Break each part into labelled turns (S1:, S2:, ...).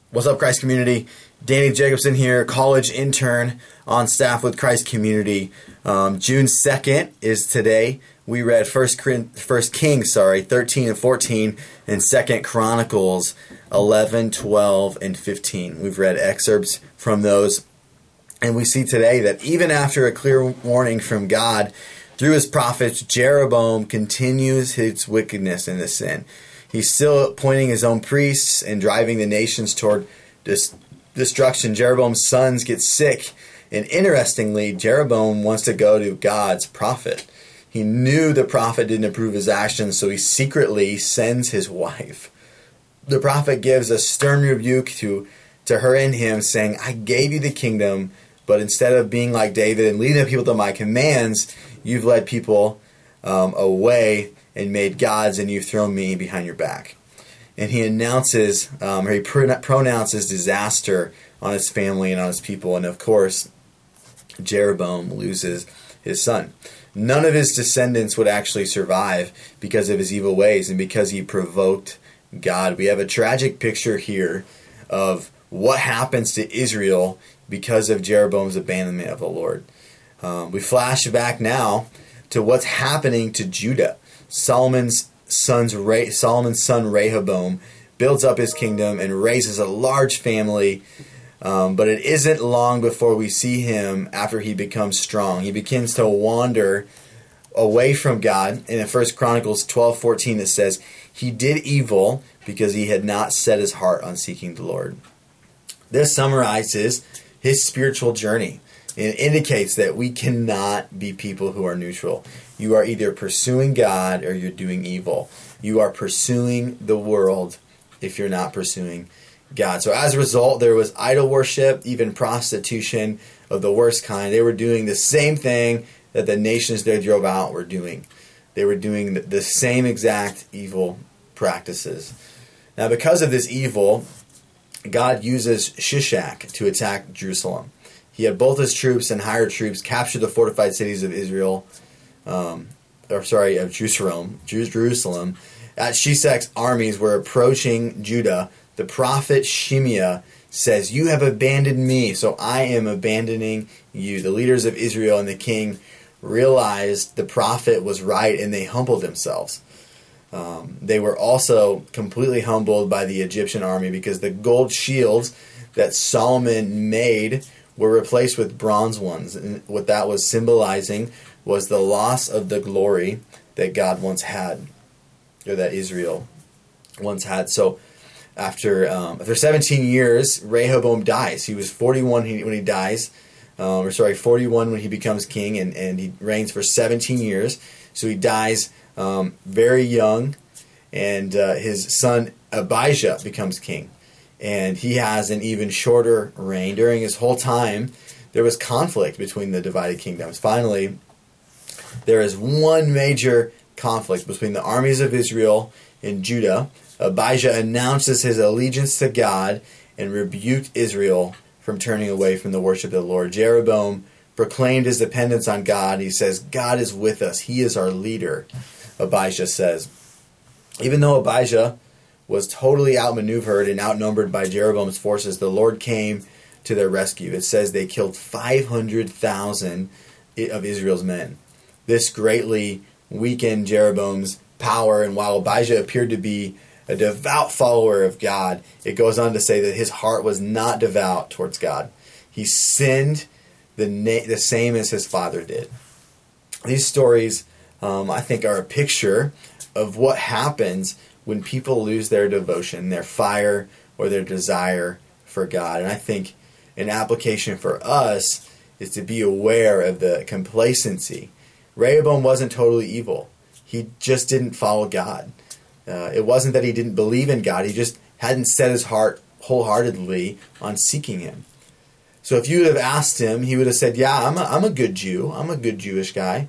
S1: What's up, Christ Community? Danny Jacobson here, college intern on staff with Christ Community. June 2nd is today. We read 1 Kings 13 and 14, and 2 Chronicles 11, 12, and 15. We've read excerpts from those, and we see today that even after a clear warning from God through his prophets, Jeroboam continues his wickedness and his sin. He's still appointing his own priests and driving the nations toward destruction. Jeroboam's sons get sick, and interestingly, Jeroboam wants to go to God's prophet. He knew the prophet didn't approve his actions, so he secretly sends his wife. The prophet gives a stern rebuke to her and him, saying, I gave you the kingdom, but instead of being like David and leading the people to my commands, you've led people away and made gods, and you've thrown me behind your back. And he announces, or he pronounces disaster on his family and on his people. And of course, Jeroboam loses his son. None of his descendants would actually survive because of his evil ways and because he provoked God. We have a tragic picture here of what happens to Israel because of Jeroboam's abandonment of the Lord. We flash back now to what's happening to Judah. Solomon's son Rehoboam builds up his kingdom and raises a large family, but it isn't long before we see him after he becomes strong. He begins to wander away from God. And in 1 Chronicles 12:14 it says, he did evil because he had not set his heart on seeking the Lord. This summarizes his spiritual journey. It indicates that we cannot be people who are neutral. You are either pursuing God or you're doing evil. You are pursuing the world if you're not pursuing God. So as a result, there was idol worship, even prostitution of the worst kind. They were doing the same thing that the nations they drove out were doing. They were doing the same exact evil practices. Now, because of this evil, God uses Shishak to attack Jerusalem. He had both his troops and hired troops capture the fortified cities of Jerusalem. As Shishak's armies were approaching Judah, the prophet Shemaiah says, you have abandoned me, so I am abandoning you. The leaders of Israel and the king realized the prophet was right, and they humbled themselves. They were also completely humbled by the Egyptian army because the gold shields that Solomon made were replaced with bronze ones. And what that was symbolizing was the loss of the glory that God once had, or that Israel once had. So after 17 years, Rehoboam dies. He was 41 when he dies, 41 when he becomes king, and he reigns for 17 years. So he dies very young, and his son Abijah becomes king. And he has an even shorter reign. During his whole time, there was conflict between the divided kingdoms. Finally, there is one major conflict between the armies of Israel and Judah. Abijah announces his allegiance to God and rebuked Israel from turning away from the worship of the Lord. Jeroboam proclaimed his dependence on God. He says, God is with us. He is our leader, Abijah says. Even though Abijah was totally outmaneuvered and outnumbered by Jeroboam's forces, the Lord came to their rescue. It says they killed 500,000 of Israel's men. This greatly weakened Jeroboam's power, and while Abijah appeared to be a devout follower of God, it goes on to say that his heart was not devout towards God. He sinned the same as his father did. These stories, I think, are a picture of what happens when people lose their devotion, their fire, or their desire for God. And I think an application for us is to be aware of the complacency. Rehoboam wasn't totally evil. He just didn't follow God. It wasn't that he didn't believe in God. He just hadn't set his heart wholeheartedly on seeking him. So if you would have asked him, he would have said, yeah, I'm a good Jew. I'm a good Jewish guy.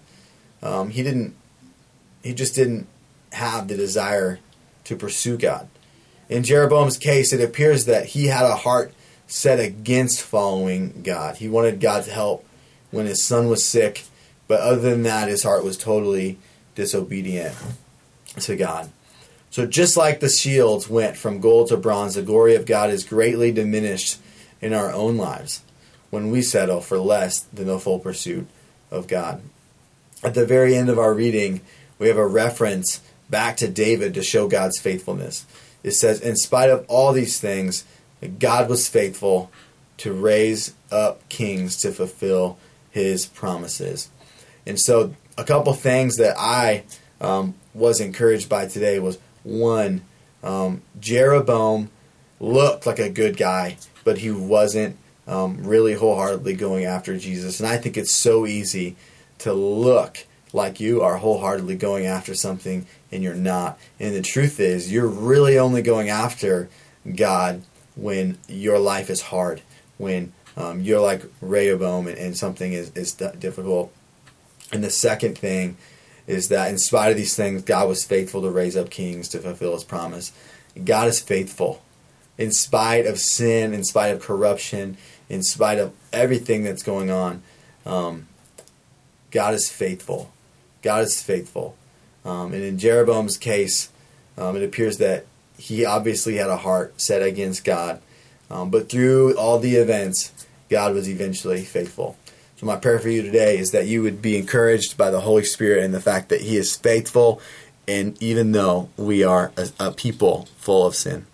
S1: He just didn't have the desire to pursue God. In Jeroboam's case, it appears that he had a heart set against following God. He wanted God's help when his son was sick, but other than that, his heart was totally disobedient to God. So just like the shields went from gold to bronze, the glory of God is greatly diminished in our own lives when we settle for less than the full pursuit of God. At the very end of our reading, we have a reference back to David to show God's faithfulness. It says, in spite of all these things, God was faithful to raise up kings to fulfill his promises. And so a couple things that I was encouraged by today was, one, Jeroboam looked like a good guy, but he wasn't really wholeheartedly going after Jesus. And I think it's so easy to look like you are wholeheartedly going after something and you're not. And the truth is, you're really only going after God when your life is hard, when you're like Rehoboam and something is difficult. And the second thing is that in spite of these things, God was faithful to raise up kings to fulfill his promise. God is faithful. In spite of sin, in spite of corruption, in spite of everything that's going on, God is faithful. God is faithful. And in Jeroboam's case, it appears that he obviously had a heart set against God. But through all the events, God was eventually faithful. So my prayer for you today is that you would be encouraged by the Holy Spirit and the fact that he is faithful, and even though we are a people full of sin.